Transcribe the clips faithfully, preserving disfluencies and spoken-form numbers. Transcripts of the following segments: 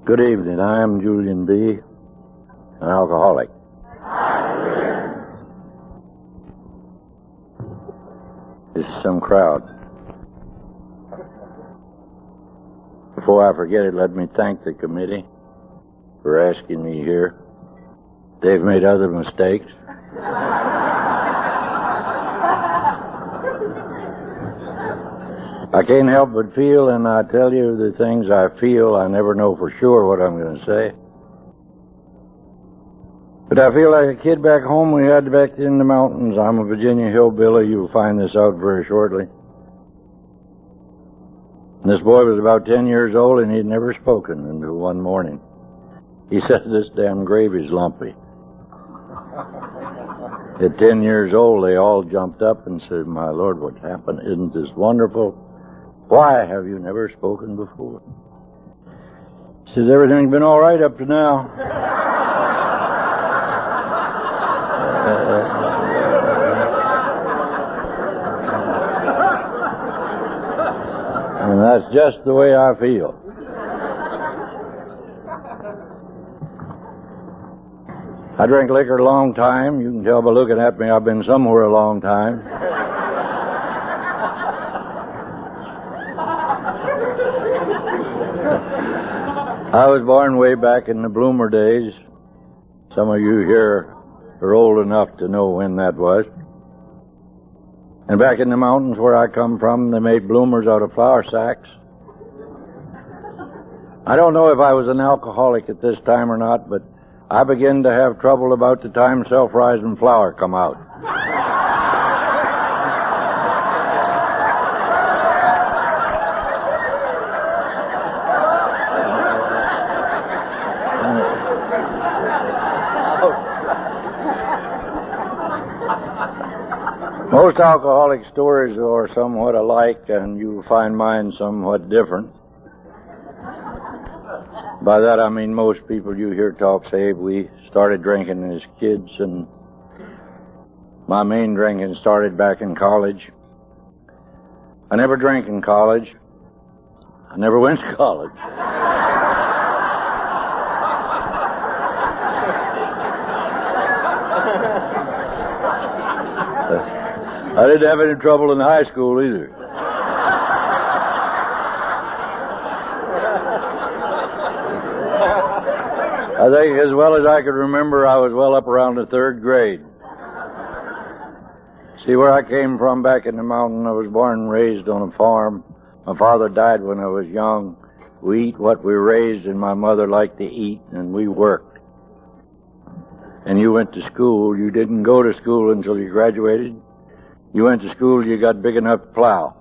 Good evening. I am Julian B., an alcoholic. This is some crowd. Before I forget it, let me thank the committee for asking me here. They've made other mistakes. I can't help but feel, and I tell you the things I feel. I never know for sure what I'm going to say. But I feel like a kid back home we had back in the mountains. I'm a Virginia hillbilly. You'll find this out very shortly. And this boy was about ten years old, and he'd never spoken until one morning. He said, "This damn gravy's lumpy." At ten years old, they all jumped up and said, "My Lord, what happened? Isn't this wonderful? Why have you never spoken before?" He says, "Everything's been all right up to now." And that's just the way I feel. I drank liquor a long time. You can tell by looking at me I've been somewhere a long time. I was born way back in the bloomer days. Some of you here are old enough to know when that was. And back in the mountains where I come from, they made bloomers out of flour sacks. I don't know if I was an alcoholic at this time or not, but I began to have trouble about the time self-rising flour come out. Most alcoholic stories are somewhat alike, and you find mine somewhat different. By that I mean most people you hear talk say we started drinking as kids, and my main drinking started back in college. I never drank in college. I never went to college. I didn't have any trouble in high school either. I think as well as I could remember, I was well up around the third grade. See, where I came from back in the mountain, I was born and raised on a farm. My father died when I was young. We eat what we raised, and my mother liked to eat, and we worked. And you went to school. You didn't go to school until you graduated. You went to school, you got big enough to plow.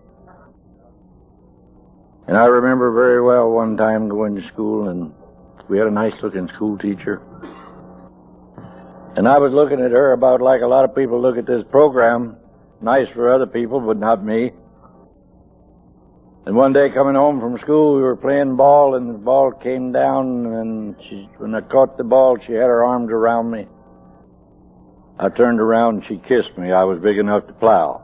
And I remember very well one time going to school, and we had a nice-looking school teacher. And I was looking at her about like a lot of people look at this program. Nice for other people, but not me. And one day coming home from school, we were playing ball, and the ball came down, and she, when I caught the ball, she had her arms around me. I turned around and she kissed me. I was big enough to plow.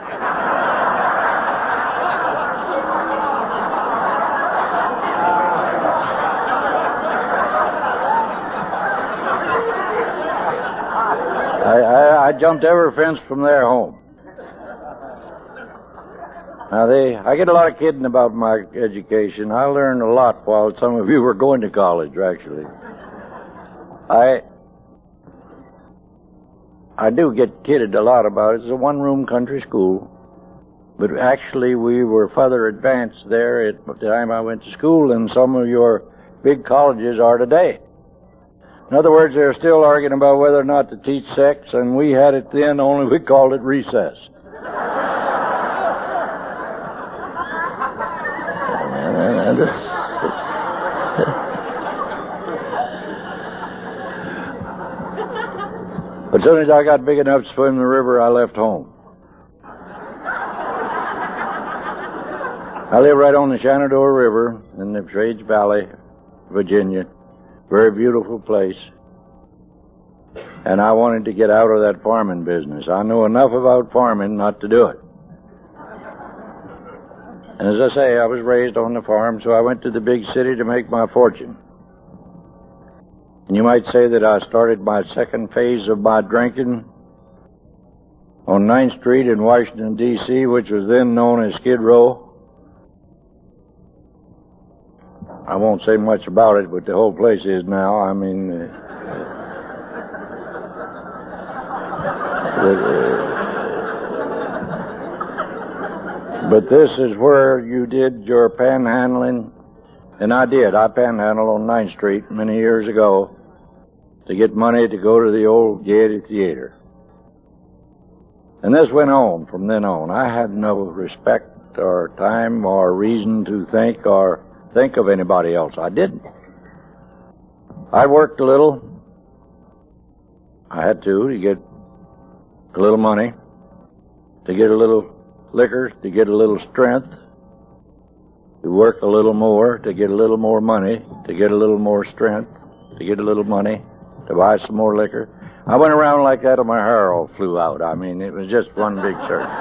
I, I, I jumped every fence from there home. Now, they, I get a lot of kidding about my education. I learned a lot while some of you were going to college, actually. I... I do get kidded a lot about it. It's a one-room country school. But actually, we were further advanced there at the time I went to school than some of your big colleges are today. In other words, they're still arguing about whether or not to teach sex, and we had it then, only we called it recess. But as soon as I got big enough to swim the river, I left home. I live right on the Shenandoah River in the Trades Valley, Virginia. Very beautiful place. And I wanted to get out of that farming business. I know enough about farming not to do it. And as I say, I was raised on the farm, so I went to the big city to make my fortune. And you might say that I started my second phase of my drinking on ninth Street in Washington, D C, which was then known as Skid Row. I won't say much about it, but the whole place is now. I mean, uh, uh, but this is where you did your panhandling, and I did. I panhandled on ninth Street many years ago to get money to go to the old Gaiety Theater. And this went on from then on. I had no respect or time or reason to think or think of anybody else. I didn't. I worked a little. I had to, to get a little money, to get a little liquor, to get a little strength, to work a little more, to get a little more money, to get a little more strength, to get a little money, to buy some more liquor. I went around like that till my hair all flew out. I mean, it was just one big circle.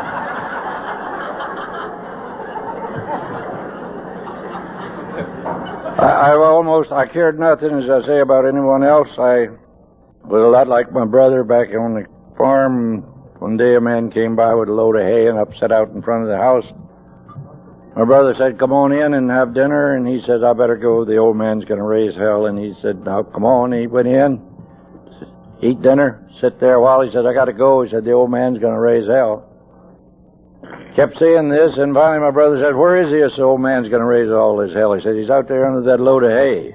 I, I almost, I cared nothing, as I say, about anyone else. I was a lot like my brother back on the farm. One day a man came by with a load of hay and upset out in front of the house. My brother said, "Come on in and have dinner." And he said, "I better go. The old man's going to raise hell." And he said, "Now, come on." And he went in, eat dinner, sit there a while. He said, "I got to go." He said, "The old man's going to raise hell." Kept saying this, and finally my brother said, "Where is he? This old man's going to raise all this hell." He said, "He's out there under that load of hay."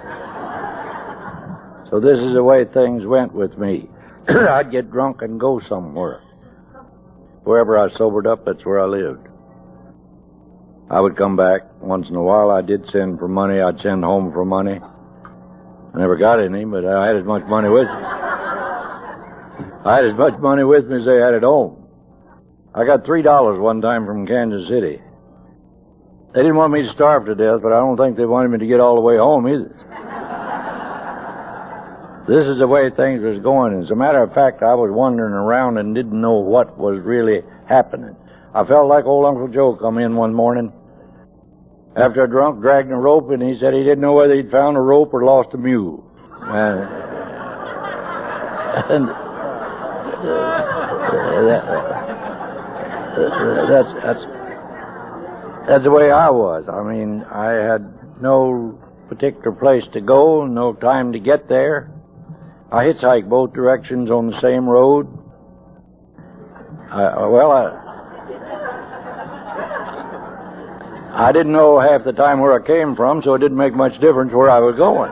So this is the way things went with me. I'd get drunk and go somewhere. Wherever I sobered up, that's where I lived. I would come back once in a while. I did send for money. I'd send home for money. I never got any, but I had as much money with me. I had as much money with me as they had at home. I got three dollars one time from Kansas City. They didn't want me to starve to death, but I don't think they wanted me to get all the way home either. This is the way things was going. As a matter of fact, I was wandering around and didn't know what was really happening. I felt like old Uncle Joe come in one morning after a drunk, dragging a rope, and he said he didn't know whether he'd found a rope or lost a mule. And, and uh, that, uh, that's that's that's the way I was. I mean, I had no particular place to go, no time to get there. I hitchhiked both directions on the same road. I, well, I, I didn't know half the time where I came from, so it didn't make much difference where I was going.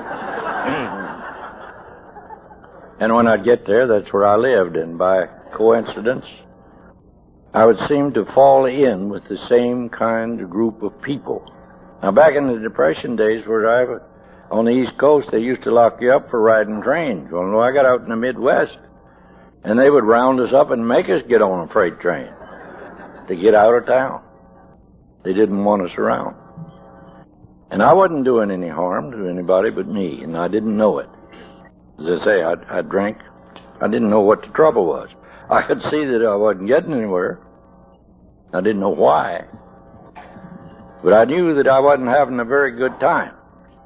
And when I'd get there, that's where I lived, and by coincidence, I would seem to fall in with the same kind of group of people. Now, back in the Depression days where I was on the East Coast, they used to lock you up for riding trains. Well, I got out in the Midwest, and they would round us up and make us get on a freight train to get out of town. They didn't want us around. And I wasn't doing any harm to anybody but me, and I didn't know it. As I say, I, I drank. I didn't know what the trouble was. I could see that I wasn't getting anywhere. I didn't know why. But I knew that I wasn't having a very good time.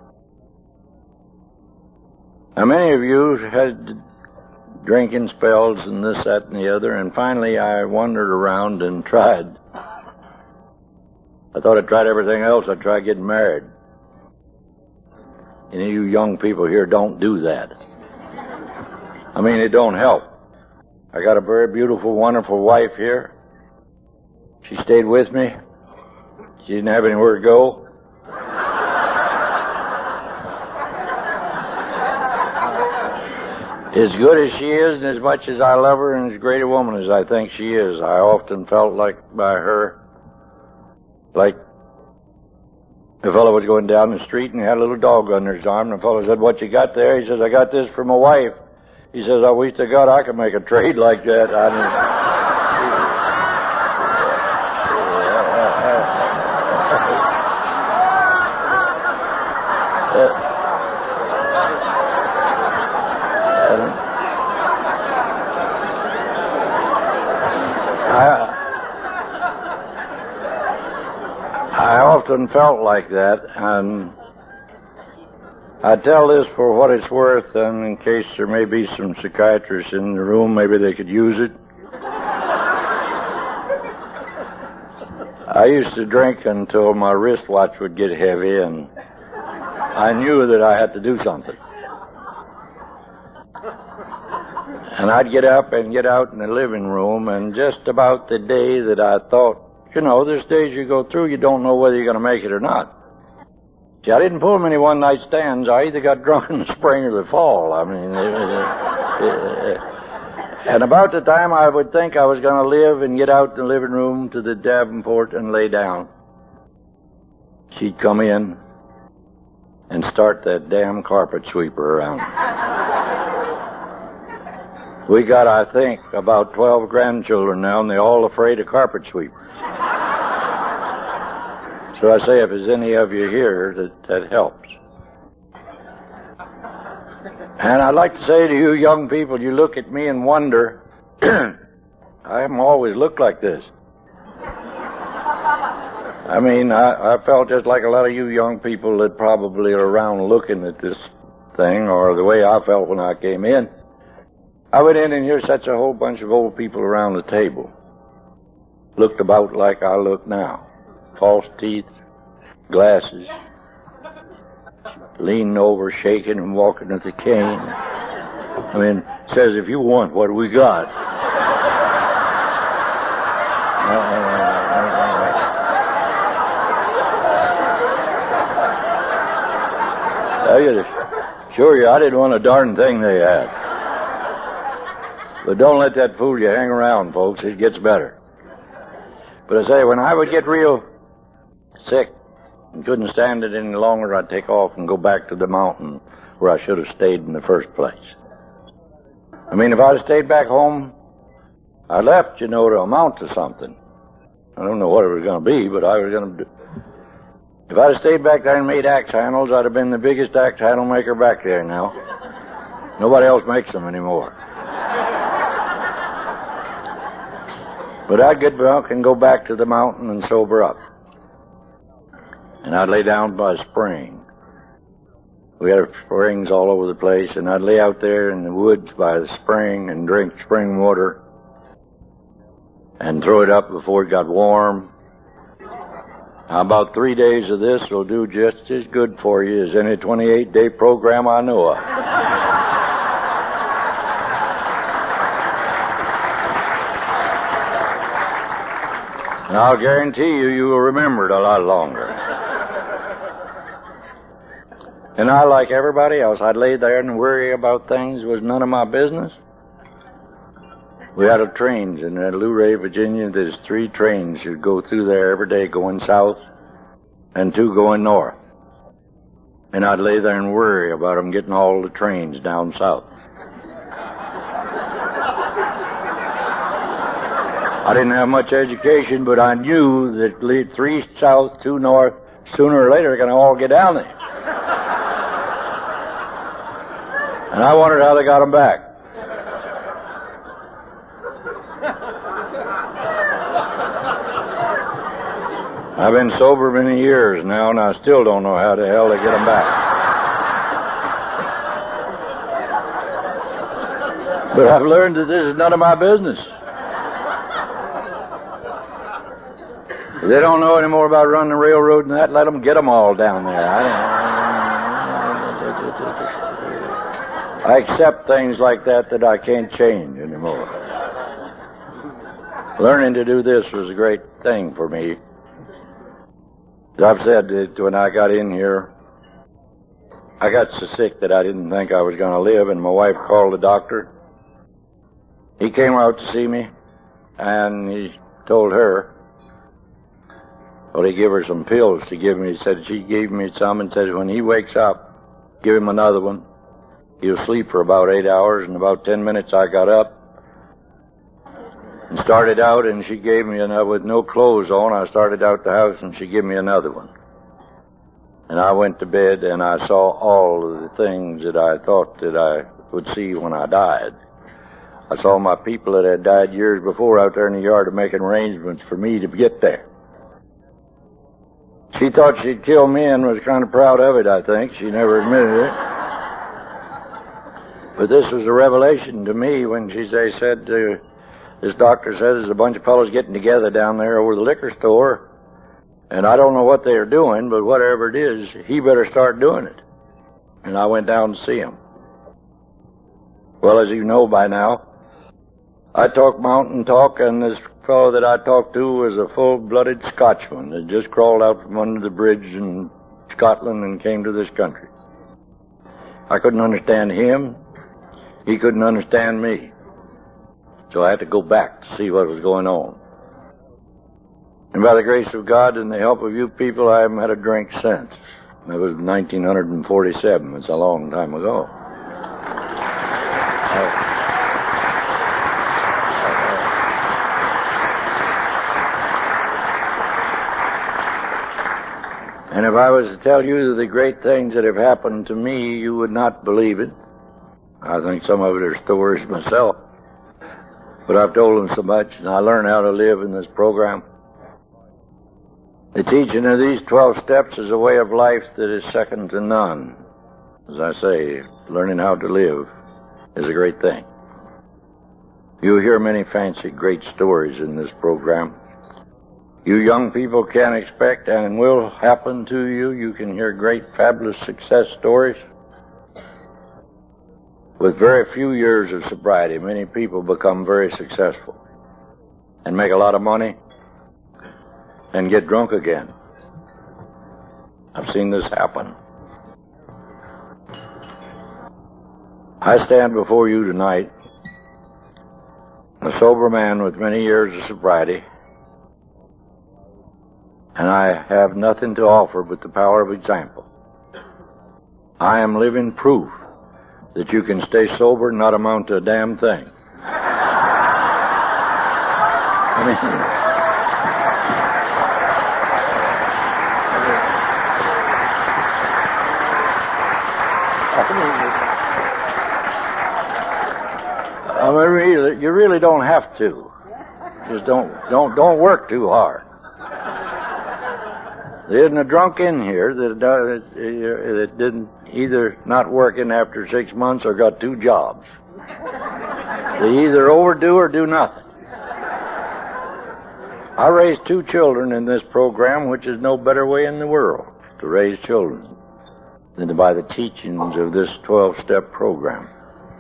Now, many of you had drinking spells and this, that, and the other, and finally I wandered around and tried. I thought I'd tried everything else. I'd try getting married. Any of you young people here, don't do that. I mean, it don't help. I got a very beautiful, wonderful wife here. She stayed with me. She didn't have anywhere to go. As good as she is, and as much as I love her, and as great a woman as I think she is, I often felt like by her, like a fellow was going down the street and he had a little dog under his arm, and the fellow said, "What you got there?" He says, "I got this for my wife." He says, "I wish to God I could make a trade like that." I mean, I, often felt like that, and I tell this for what it's worth, and in case there may be some psychiatrists in the room, maybe they could use it. I used to drink until my wristwatch would get heavy, and I knew that I had to do something. And I'd get up and get out in the living room, and just about the day that I thought, you know, there's days you go through, you don't know whether you're going to make it or not. See, I didn't pull many one-night stands. I either got drunk in the spring or the fall. I mean, and about the time I would think I was going to live and get out in the living room to the Davenport and lay down, she'd come in and start that damn carpet sweeper around. We got, I think, about twelve grandchildren now, and they're all afraid of carpet sweepers. So I say, if there's any of you here, that, that helps. And I'd like to say to you young people, you look at me and wonder, I haven't always looked like this. I mean, I, I felt just like a lot of you young people that probably are around looking at this thing, or the way I felt when I came in. I went in and here sat a whole bunch of old people around the table. Looked about like I look now. False teeth, glasses, leaning over, shaking and walking with a cane. I mean, says, if you want what we got. I assure you, I didn't want a darn thing they had. But don't let that fool you. Hang around, folks. It gets better. But I say, when I would get real sick and couldn't stand it any longer, I'd take off and go back to the mountain where I should have stayed in the first place. I mean, if I'd have stayed back home, I left, you know, to amount to something. I don't know what it was going to be, but I was going to do. If I'd have stayed back there and made axe handles, I'd have been the biggest axe handle maker back there now. Nobody else makes them anymore. But I'd get drunk and go back to the mountain and sober up. And I'd lay down by a spring. We had springs all over the place, and I'd lay out there in the woods by the spring and drink spring water and throw it up before it got warm. Now, about three days of this will do just as good for you as any twenty-eight day program I know of. And I'll guarantee you, you will remember it a lot longer. And I, like everybody else, I'd lay there and worry about things that was none of my business. We had a trains in Luray, Virginia. There's three trains that go through there every day going south and two going north. And I'd lay there and worry about them getting all the trains down south. I didn't have much education, but I knew that lead three south, two north, sooner or later they're going to all get down there. And I wondered how they got them back. I've been sober many years now, and I still don't know how the hell they get them back. But I've learned that this is none of my business. If they don't know any more about running the railroad than that, let them get them all down there. I, don't, I accept things like that that I can't change anymore. Learning to do this was a great thing for me. As I've said, that when I got in here, I got so sick that I didn't think I was going to live, and my wife called the doctor. He came out to see me, and he told her, well, he gave her some pills to give me. He said she gave me some and said when he wakes up, give him another one. He'll sleep for about eight hours, and about ten minutes I got up and started out, and she gave me another with no clothes on. I started out the house, and she gave me another one. And I went to bed, and I saw all of the things that I thought that I would see when I died. I saw my people that had died years before out there in the yard making arrangements for me to get there. She thought she'd kill me and was kind of proud of it, I think. She never admitted it. But this was a revelation to me when she they said, uh, this doctor said there's a bunch of fellows getting together down there over the liquor store, and I don't know what they are doing, but whatever it is, he better start doing it. And I went down to see him. Well, as you know by now, I talk mountain talk, and this fellow that I talked to was a full-blooded Scotchman that just crawled out from under the bridge in Scotland and came to this country. I couldn't understand him. He couldn't understand me. So I had to go back to see what was going on. And by the grace of God and the help of you people, I haven't had a drink since. That was nineteen forty-seven. It's a long time ago. And if I was to tell you the great things that have happened to me, you would not believe it. I think some of it are stories myself. But I've told them so much, and I learned how to live in this program. The teaching of these twelve steps is a way of life that is second to none. As I say, learning how to live is a great thing. You'll hear many fancy, great stories in this program. You young people can expect and will happen to you. You can hear great, fabulous success stories. With very few years of sobriety, many people become very successful and make a lot of money and get drunk again. I've seen this happen. I stand before you tonight, a sober man with many years of sobriety, and I have nothing to offer but the power of example. I am living proof that you can stay sober and not amount to a damn thing. I mean, I mean, really, you really don't have to. Just don't, don't, don't work too hard. There isn't a drunk in here that, uh, that didn't either not working after six months or got two jobs. They either overdo or do nothing. I raised two children in this program, which is no better way in the world to raise children than by the teachings of this twelve-step program.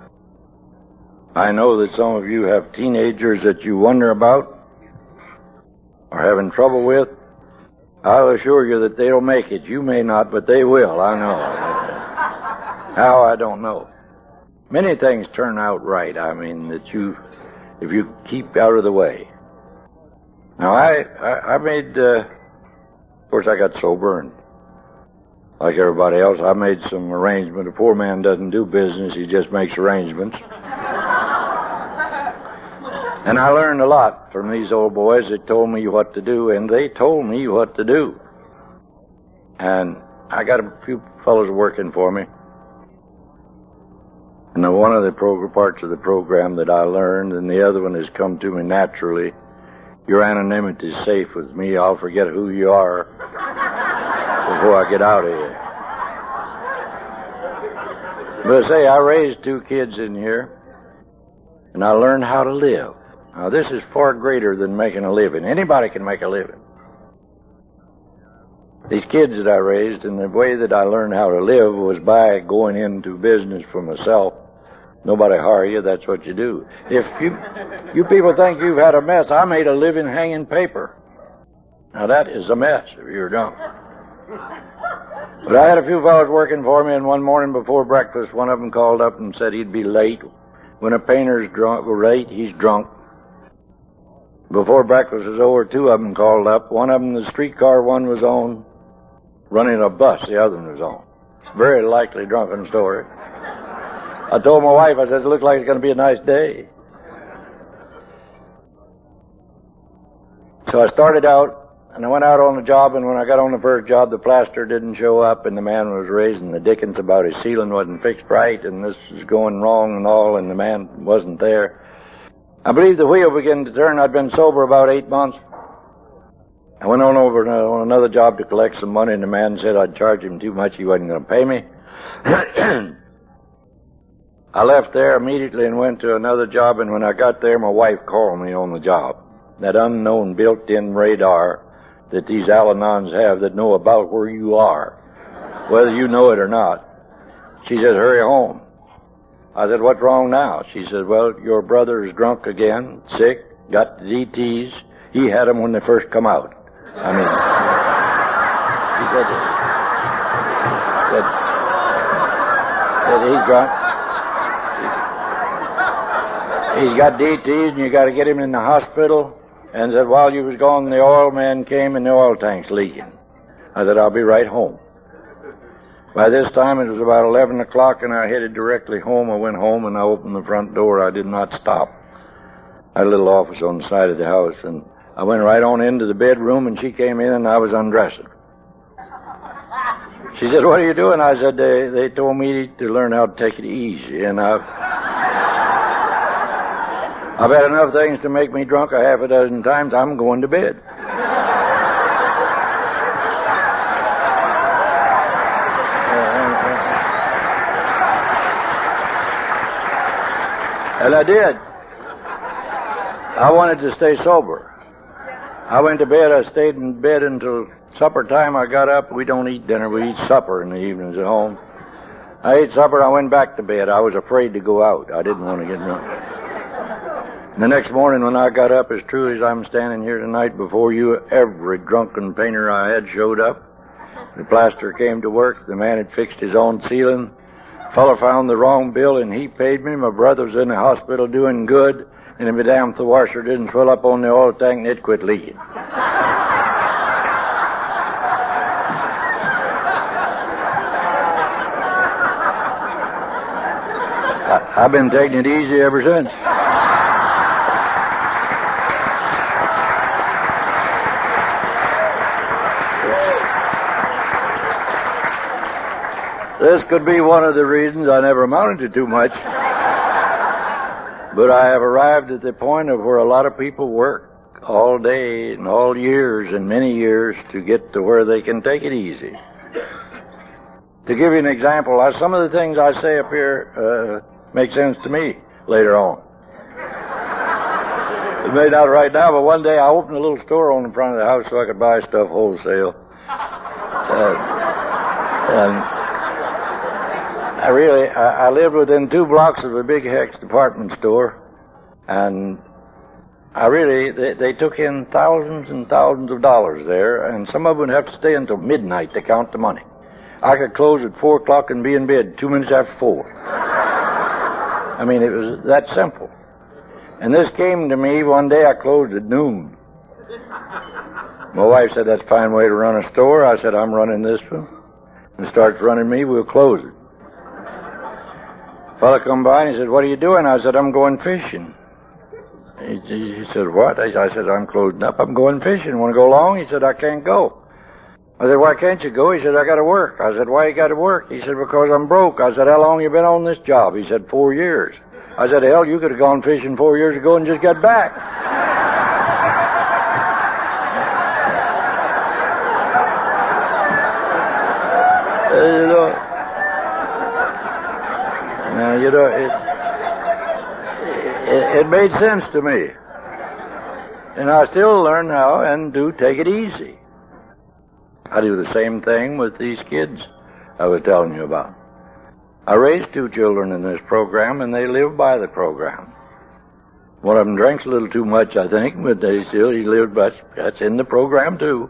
I know that some of you have teenagers that you wonder about or having trouble with. I'll assure you that they'll make it. You may not, but they will, I know. How, I don't know. Many things turn out right. I mean, that you, if you keep out of the way. Now, I, I, I made, uh, of course, I got sober, and like everybody else, I made some arrangement. A poor man doesn't do business, he just makes arrangements. And I learned a lot from these old boys that told me what to do, and they told me what to do. And I got a few fellows working for me. And one of the pro- parts of the program that I learned, and the other one has come to me naturally, your anonymity is safe with me. I'll forget who you are before I get out of here. But I say, I raised two kids in here, and I learned how to live. Now, this is far greater than making a living. Anybody can make a living. These kids that I raised, and the way that I learned how to live was by going into business for myself. Nobody hire you, that's what you do. If you you people think you've had a mess, I made a living hanging paper. Now, that is a mess if you're drunk. But I had a few fellows working for me, and one morning before breakfast, one of them called up and said he'd be late. When a painter's drunk, late, he's drunk. Before breakfast was over, two of them called up. One of them, the streetcar one was on, running a bus, the other one was on. Very likely drunken story. I told my wife, I said, it looks like it's going to be a nice day. So I started out, and I went out on the job, and when I got on the first job, the plaster didn't show up, and the man was raising the dickens about his ceiling wasn't fixed right, and this was going wrong and all, and the man wasn't there. I believe the wheel began to turn. I'd been sober about eight months. I went on over on another job to collect some money, and the man said I'd charge him too much. He wasn't going to pay me. I left there immediately and went to another job, and when I got there, my wife called me on the job. That unknown built-in radar that these Al-Anons have that know about where you are, whether you know it or not. She said, hurry home. I said, what's wrong now? She said, well, your brother is drunk again, sick, got the D Ts. He had them when they first come out. I mean, she said, said, said he's drunk. He's got D Ts and you got to get him in the hospital. And said, while you was gone, the oil man came and the oil tank's leaking. I said, I'll be right home. By this time, it was about eleven o'clock, and I headed directly home. I went home, and I opened the front door. I did not stop. I had a little office on the side of the house, and I went right on into the bedroom, and she came in, and I was undressing. She said, what are you doing? I said, they, they told me to learn how to take it easy, and I've... I've had enough things to make me drunk a half a dozen times. I'm going to bed. And I did. I wanted to stay sober. I went to bed. I stayed in bed until supper time. I got up. We don't eat dinner. We eat supper in the evenings at home. I ate supper. I went back to bed. I was afraid to go out. I didn't want to get drunk. The next morning when I got up, as true as I'm standing here tonight before you, every drunken painter I had showed up. The plaster came to work. The man had fixed his own ceiling. The fellow found the wrong bill, and he paid me. My brother was in the hospital doing good, and if the damn the washer didn't swell up on the oil tank, and it quit leaking. I, I've been taking it easy ever since. This could be one of the reasons I never amounted to too much. But I have arrived at the point of where a lot of people work all day and all years and many years to get to where they can take it easy. To give you an example, I, some of the things I say up here uh, make sense to me later on. It may not right now, but one day I opened a little store on the front of the house so I could buy stuff wholesale. Uh, and I really, I, I lived within two blocks of a big Hecht's department store, and I really, they, they took in thousands and thousands of dollars there, and some of them would have to stay until midnight to count the money. I could close at four o'clock and be in bed two minutes after four. I mean, it was that simple. And this came to me one day. I closed at noon. My wife said, that's a fine way to run a store. I said, I'm running this one. And starts running me, we'll close it. Fellow come by and he said, what are you doing? I said, I'm going fishing. He, he said, what? I, I said, I'm closing up. I'm going fishing. Want to go along? He said, I can't go. I said, why can't you go? He said, I got to work. I said, why you got to work? He said, because I'm broke. I said, how long you been on this job? He said, four years. I said, hell, you could have gone fishing four years ago and just got back. uh, you know, now, you know, it, it, it made sense to me. And I still learn how and do take it easy. I do the same thing with these kids I was telling you about. I raised two children in this program, and they live by the program. One of them drinks a little too much, I think, but they still, he lived by, that's in the program, too.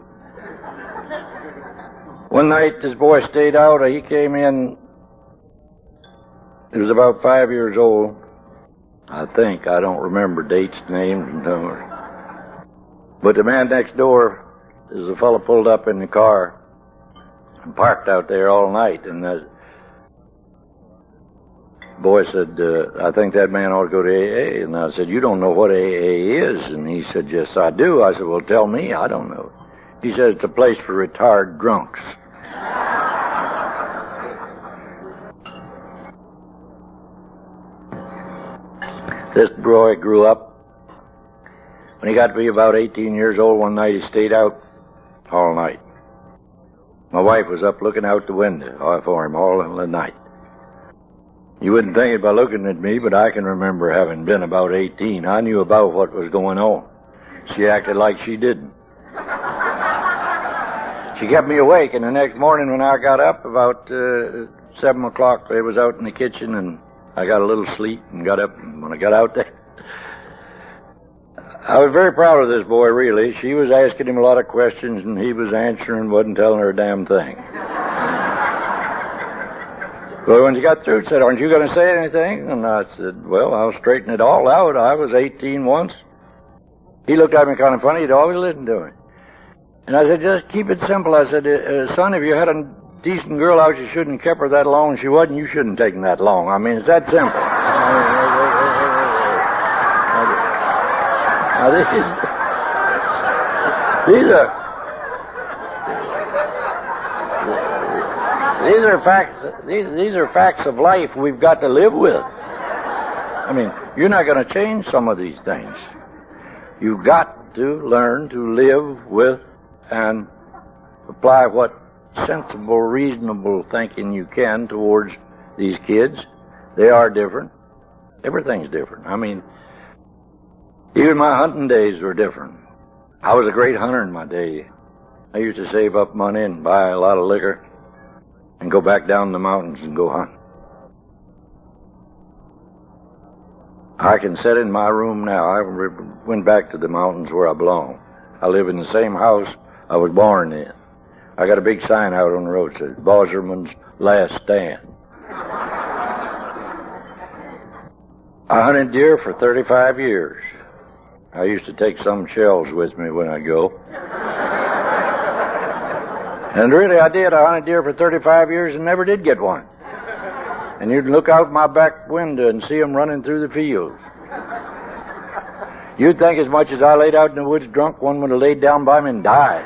One night, this boy stayed out. He came in. He was about five years old, I think. I don't remember dates, names, and numbers. But the man next door, there's a fellow pulled up in the car and parked out there all night, and the boy said, uh, I think that man ought to go to A A. And I said, you don't know what A A is? And he said, yes, I do. I said, well, tell me. I don't know. He said, it's a place for retired drunks. This boy grew up. When he got to be about eighteen years old, one night he stayed out all night. My wife was up looking out the window for him all the night. You wouldn't think it by looking at me, but I can remember having been about eighteen. I knew about what was going on. She acted like she didn't. She kept me awake, and the next morning when I got up about uh, seven o'clock, they was out in the kitchen, and I got a little sleep and got up. And when I got out there, I was very proud of this boy, really. She was asking him a lot of questions, and he was answering, wasn't telling her a damn thing. But when she got through, she said, "Aren't you going to say anything?" And I said, "Well, I'll straighten it all out. I was eighteen once." He looked at me kind of funny. He'd always listened to me. And I said, "Just keep it simple." I said, uh, "Son, if you had a decent girl out, you shouldn't have kept her that long. If she wasn't, you shouldn't have taken that long. I mean, it's that simple." Now, this is, these are these are facts. These these are facts of life we've got to live with. I mean, you're not going to change some of these things. You've got to learn to live with and apply what sensible, reasonable thinking you can towards these kids. They are different. Everything's different. I mean, even my hunting days were different. I was a great hunter in my day. I used to save up money and buy a lot of liquor and go back down the mountains and go hunt. I can sit in my room now. I went back to the mountains where I belong. I live in the same house I was born in. I got a big sign out on the road that says, "Bosserman's Last Stand." I hunted deer for thirty-five years. I used to take some shells with me when I go. And really I did. I hunted deer for thirty-five years and never did get one. And you'd look out my back window and see them running through the fields. You'd think as much as I laid out in the woods drunk, one would have laid down by me and died.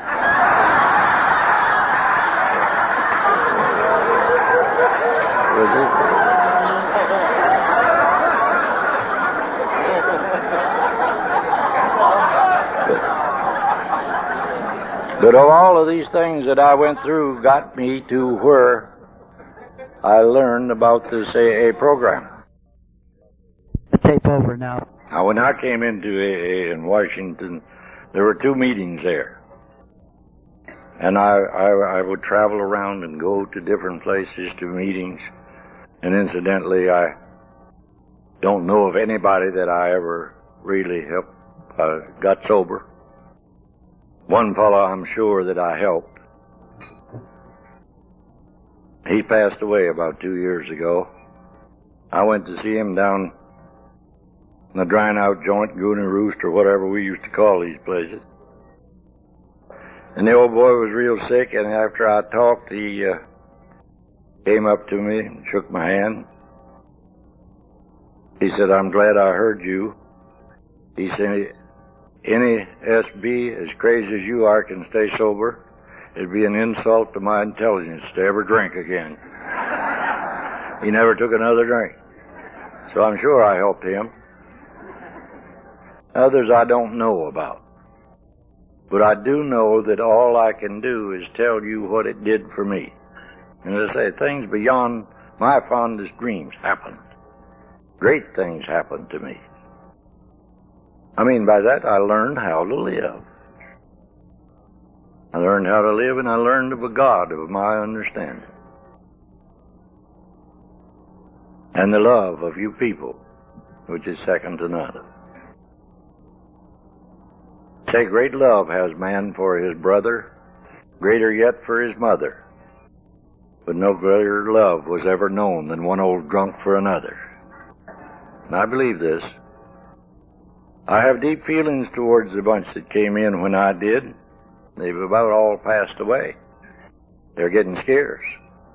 But of all of these things that I went through got me to where I learned about this A A program. The tape over now. Now, when I came into A A in Washington, there were two meetings there. And I, I, I would travel around and go to different places to meetings. And incidentally, I don't know of anybody that I ever really helped, uh, got sober. One fellow I'm sure that I helped. He passed away about two years ago. I went to see him down in the Drying Out Joint, Goonie Roost, or whatever we used to call these places. And the old boy was real sick, and after I talked, he uh, came up to me and shook my hand. He said, "I'm glad I heard you." He said, "Any S B as crazy as you are can stay sober. It'd be an insult to my intelligence to ever drink again." He never took another drink. So I'm sure I helped him. Others I don't know about. But I do know that all I can do is tell you what it did for me. And as I say, things beyond my fondest dreams happened. Great things happened to me. I mean, by that I learned how to live. I learned how to live, and I learned of a God of my understanding. And the love of you people, which is second to none. Say, great love has man for his brother, greater yet for his mother. But no greater love was ever known than one old drunk for another. And I believe this. I have deep feelings towards the bunch that came in when I did. They've about all passed away. They're getting scarce.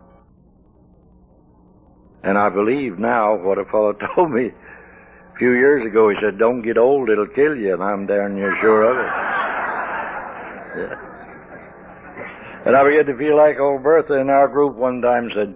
And I believe now what a fellow told me a few years ago. He said, "Don't get old, it'll kill you." And I'm darn near sure of it. Yeah. And I began to feel like old Bertha in our group one time said,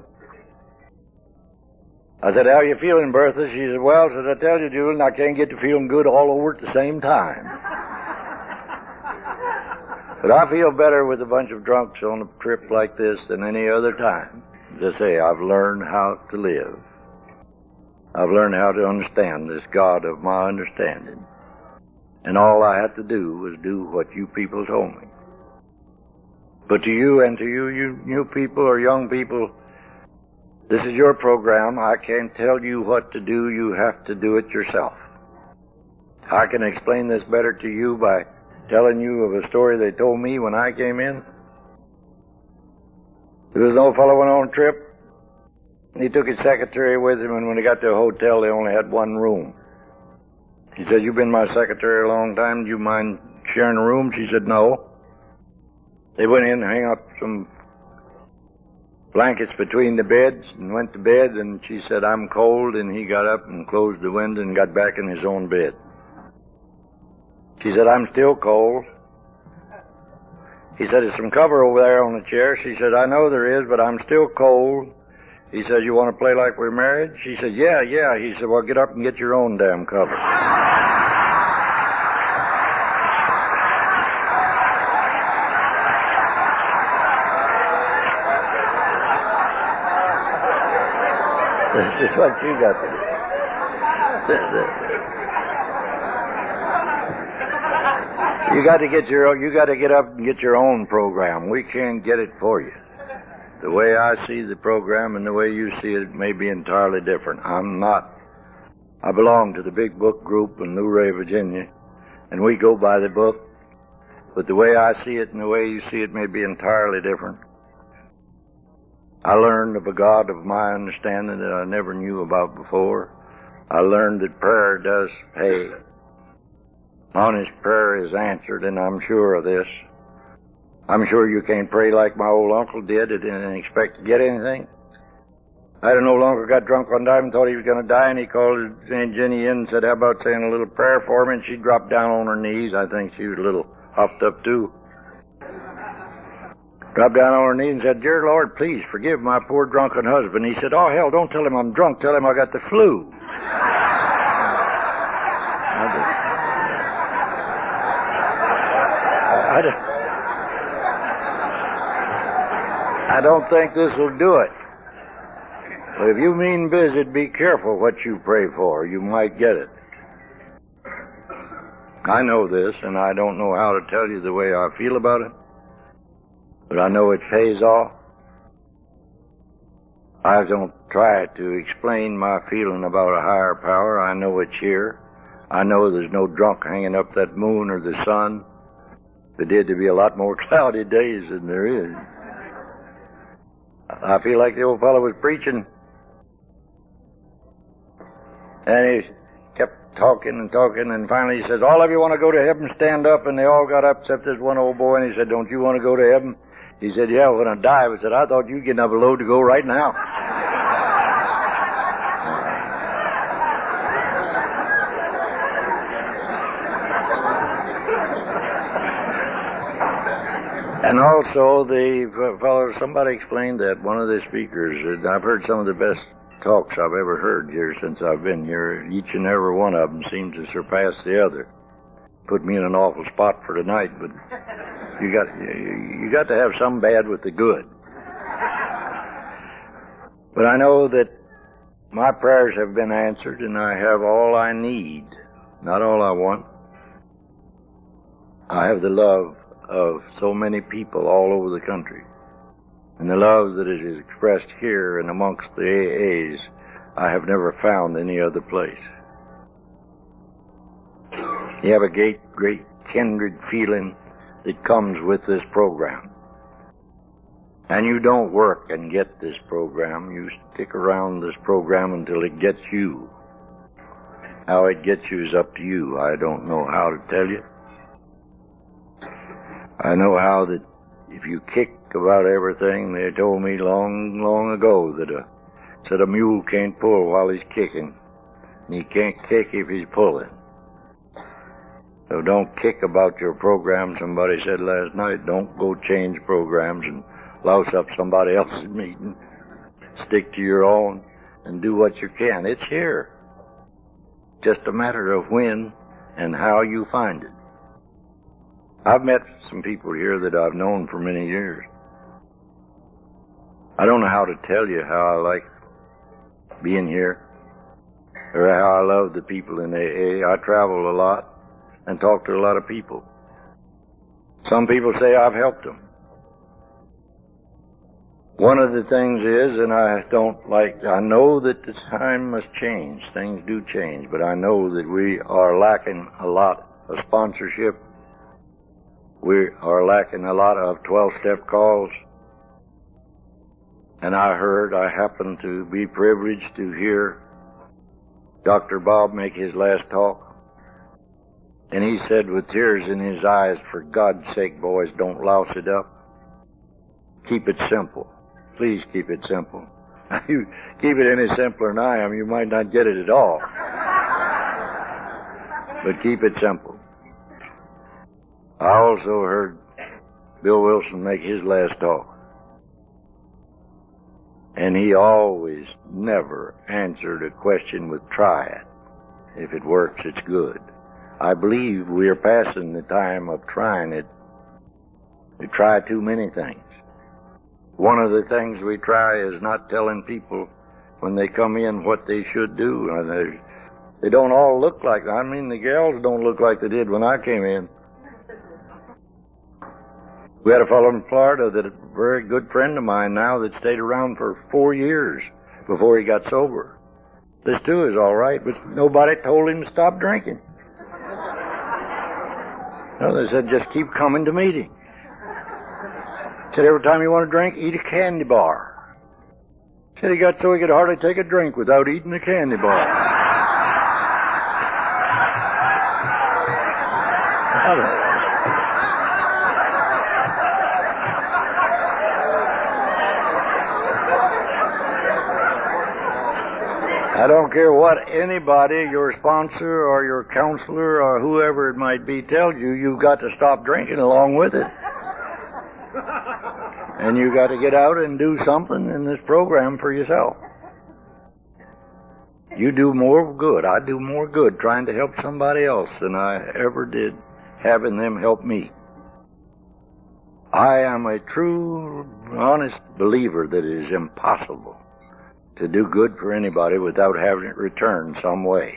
I said, "How you feeling, Bertha?" She said, "Well," said, "I tell you, Julian, I can't get to feeling good all over at the same time." But I feel better with a bunch of drunks on a trip like this than any other time. As I say, I've learned how to live. I've learned how to understand this God of my understanding. And all I had to do was do what you people told me. But to you and to you, you new people or young people, this is your program. I can't tell you what to do. You have to do it yourself. I can explain this better to you by telling you of a story they told me when I came in. There was no fellow went on a trip. He took his secretary with him, and when he got to a hotel, they only had one room. He said, "You've been my secretary a long time. Do you mind sharing a room?" She said, "No." They went in and hung up some blankets between the beds and went to bed, and she said, "I'm cold," and he got up and closed the window and got back in his own bed. She said, "I'm still cold." He said, "There's some cover over there on the chair." She said, "I know there is, but I'm still cold." He said, "You want to play like we're married?" She said, "Yeah, yeah." He said, "Well, get up and get your own damn cover." This is what you got to do. You got to get your, you got to get up and get your own program. We can't get it for you. The way I see the program and the way you see it may be entirely different. I'm not. I belong to the Big Book Group in Luray, Virginia, and we go by the book. But the way I see it and the way you see it may be entirely different. I learned of a God of my understanding that I never knew about before. I learned that prayer does pay. Honest prayer is answered, and I'm sure of this. I'm sure you can't pray like my old uncle did and expect to get anything. I had an old uncle got drunk one time and thought he was going to die, and he called Aunt Jenny in and said, "How about saying a little prayer for me?" And she dropped down on her knees. I think she was a little hopped up, too. Dropped down on her knees and said, "Dear Lord, please forgive my poor drunken husband." He said, "Oh, hell, don't tell him I'm drunk. Tell him I got the flu." I, I, I don't think this will do it. But if you mean visit, be careful what you pray for. You might get it. I know this, and I don't know how to tell you the way I feel about it. But I know it pays off. I don't try to explain my feeling about a higher power. I know it's here. I know there's no drunk hanging up that moon or the sun. There did to be a lot more cloudy days than there is. I feel like the old fellow was preaching. And he kept talking and talking, and finally he says, "All of you want to go to heaven, stand up." And they all got up except this one old boy, and he said, "Don't you want to go to heaven?" He said, "Yeah, we're going to die." I said, "I thought you were getting up a load to go right now." And also, the fellow, somebody explained that, one of the speakers, I've heard some of the best talks I've ever heard here since I've been here. Each and every one of them seems to surpass the other. Put me in an awful spot for tonight, but you got you got to have some bad with the good. But I know that my prayers have been answered, and I have all I need, not all I want. I have the love of so many people all over the country. And the love that is expressed here and amongst the A As, I have never found any other place. You have a great, great kindred feeling that comes with this program. And you don't work and get this program. You stick around this program until it gets you. How it gets you is up to you. I don't know how to tell you. I know how that if you kick about everything, they told me long, long ago that a, said a mule can't pull while he's kicking, and he can't kick if he's pulling. So don't kick about your program. Somebody said last night, don't go change programs and louse up somebody else's meeting. Stick to your own and do what you can. It's here. Just a matter of when and how you find it. I've met some people here that I've known for many years. I don't know how to tell you how I like being here, or how I love the people in A A. I travel a lot and talk to a lot of people. Some people say I've helped them. One of the things is, and I don't like, I know that the time must change. Things do change, but I know that we are lacking a lot of sponsorship. We are lacking a lot of twelve-step calls. And I heard, I happened to be privileged to hear Doctor Bob make his last talk. And he said with tears in his eyes, for God's sake, boys, don't louse it up. Keep it simple. Please keep it simple. If you keep it any simpler than I am, you might not get it at all. But keep it simple. I also heard Bill Wilson make his last talk. And he always, never answered a question with try it. If it works, it's good. I believe we are passing the time of trying it. We try too many things. One of the things we try is not telling people when they come in what they should do. And they, they don't all look like, I mean, the gals don't look like they did when I came in. We had a fellow in Florida that a very good friend of mine now that stayed around for four years before he got sober. This too is all right, but nobody told him to stop drinking. No, they said just keep coming to meetings. Said every time you want to drink, eat a candy bar. Said he got so he could hardly take a drink without eating a candy bar. I don't care what anybody, your sponsor or your counselor or whoever it might be, tells you, you've got to stop drinking along with it. And you've got to get out and do something in this program for yourself. You do more good. I do more good trying to help somebody else than I ever did having them help me. I am a true, honest believer that it is impossible to do good for anybody without having it returned some way.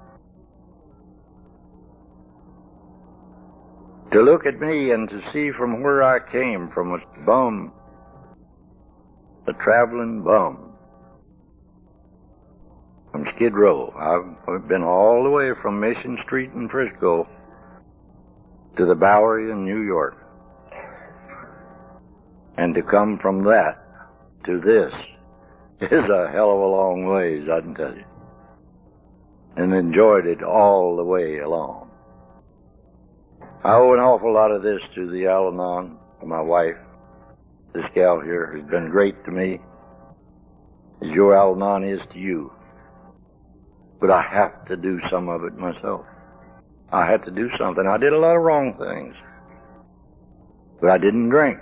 To look at me and to see from where I came, from a bum, a traveling bum, from Skid Row. I've been all the way from Mission Street in Frisco to the Bowery in New York. And to come from that to this is a hell of a long ways, I can tell you. And enjoyed it all the way along. I owe an awful lot of this to the Al-Anon, my wife. This gal here has been great to me, as your Al-Anon is to you. But I have to do some of it myself. I had to do something. I did a lot of wrong things. But I didn't drink.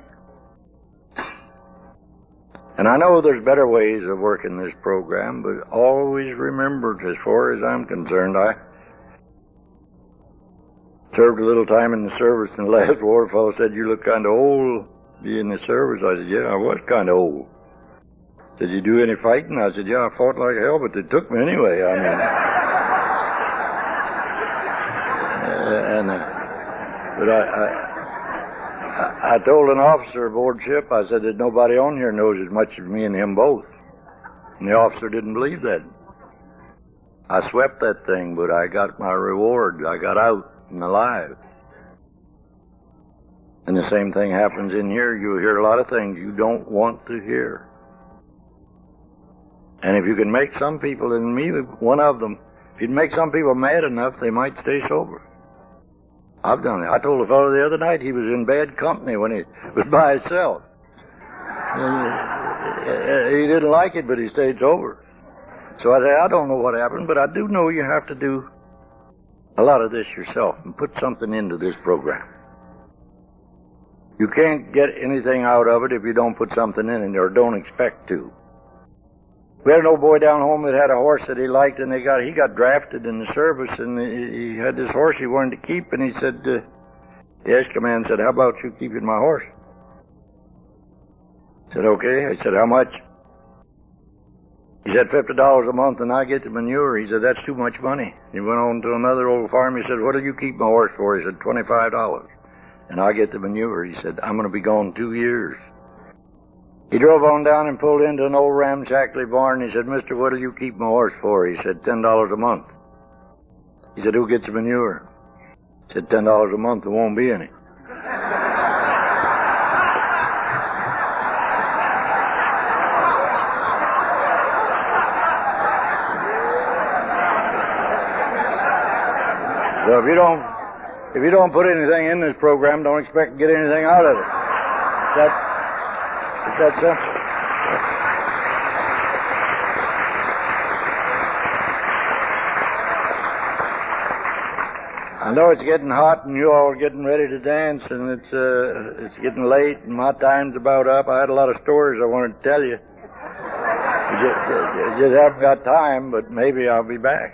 And I know there's better ways of working this program, but always remember, as far as I'm concerned, I served a little time in the service in the last war. A fellow said, you look kind of old to be in the service. I said, yeah, I was kind of old. Did you do any fighting? I said, yeah, I fought like hell, but they took me anyway. I mean, uh, and, uh, but I... I I told an officer aboard ship, I said that nobody on here knows as much as me and him both. And the officer didn't believe that. I swept that thing, but I got my reward. I got out and alive. And the same thing happens in here. You hear a lot of things you don't want to hear. And if you can make some people, and me, one of them, if you'd make some people mad enough, they might stay sober. I've done it. I told a fellow the other night he was in bad company when he was by himself. He didn't like it, but he stayed sober. So I said, I don't know what happened, but I do know you have to do a lot of this yourself and put something into this program. You can't get anything out of it if you don't put something in it or don't expect to. We had an old boy down home that had a horse that he liked, and they got he got drafted in the service, and he, he had this horse he wanted to keep, and he said, uh, The extra man said, how about you keeping my horse? I said, okay. I said, how much? He said, fifty dollars a month and I get the manure. He said, that's too much money. He went on to another old farm. He said, what do you keep my horse for? He said, twenty-five dollars. And I get the manure. He said, I'm going to be gone two years. He drove on down and pulled into an old ramshackly barn. He said, mister, what do you keep my horse for? He said, ten dollars a month. He said, who gets the manure? He said, ten dollars a month, there won't be any. So if you don't, if you don't put anything in this program, don't expect to get anything out of it. That's, it's that simple. I know it's getting hot and you all are getting ready to dance and it's uh, it's getting late and my time's about up. I had a lot of stories I wanted to tell you. You just, you just haven't got time, but maybe I'll be back.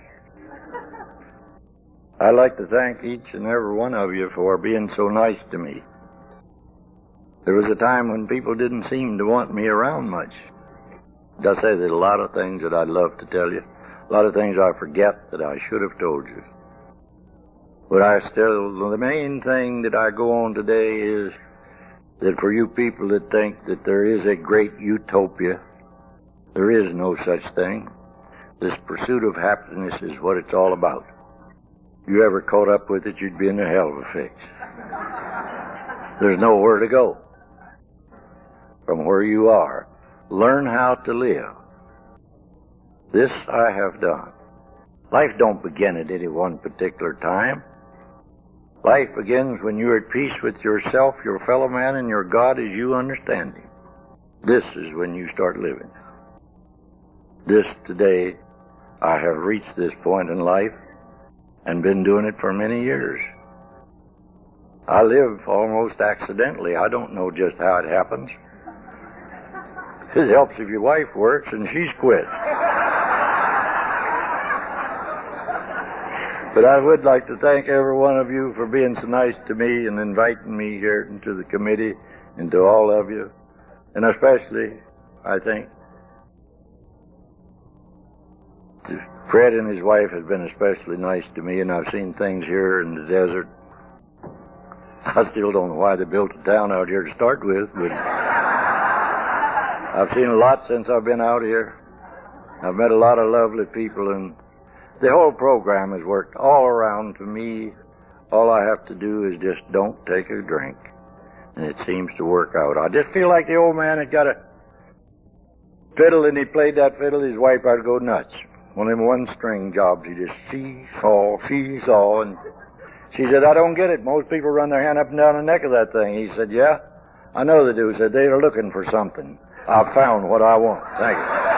I'd like to thank each and every one of you for being so nice to me. There was a time when people didn't seem to want me around much. I say there's a lot of things that I'd love to tell you, a lot of things I forget that I should have told you. But I still, the main thing that I go on today is that for you people that think that there is a great utopia, there is no such thing. This pursuit of happiness is what it's all about. If you ever caught up with it, you'd be in a hell of a fix. There's nowhere to go from where you are. Learn how to live. This I have done. Life don't begin at any one particular time. Life begins when you're at peace with yourself, your fellow man, and your God as you understand him. This is when you start living. This today, I have reached this point in life and been doing it for many years. I live almost accidentally. I don't know just how it happens. It helps if your wife works and she's quit. But I would like to thank every one of you for being so nice to me and inviting me here into the committee and to all of you. And especially, I think, Fred and his wife have been especially nice to me, and I've seen things here in the desert. I still don't know why they built a town out here to start with, but I've seen a lot since I've been out here. I've met a lot of lovely people, and the whole program has worked all around for me. All I have to do is just don't take a drink, and it seems to work out. I just feel like the old man had got a fiddle, and he played that fiddle, his wife would go nuts. One of them one-string jobs, he just see-saw, see-saw, and she said, I don't get it. Most people run their hand up and down the neck of that thing. He said, yeah, I know they do. He said, they're looking for something. I've found what I want. Thank you.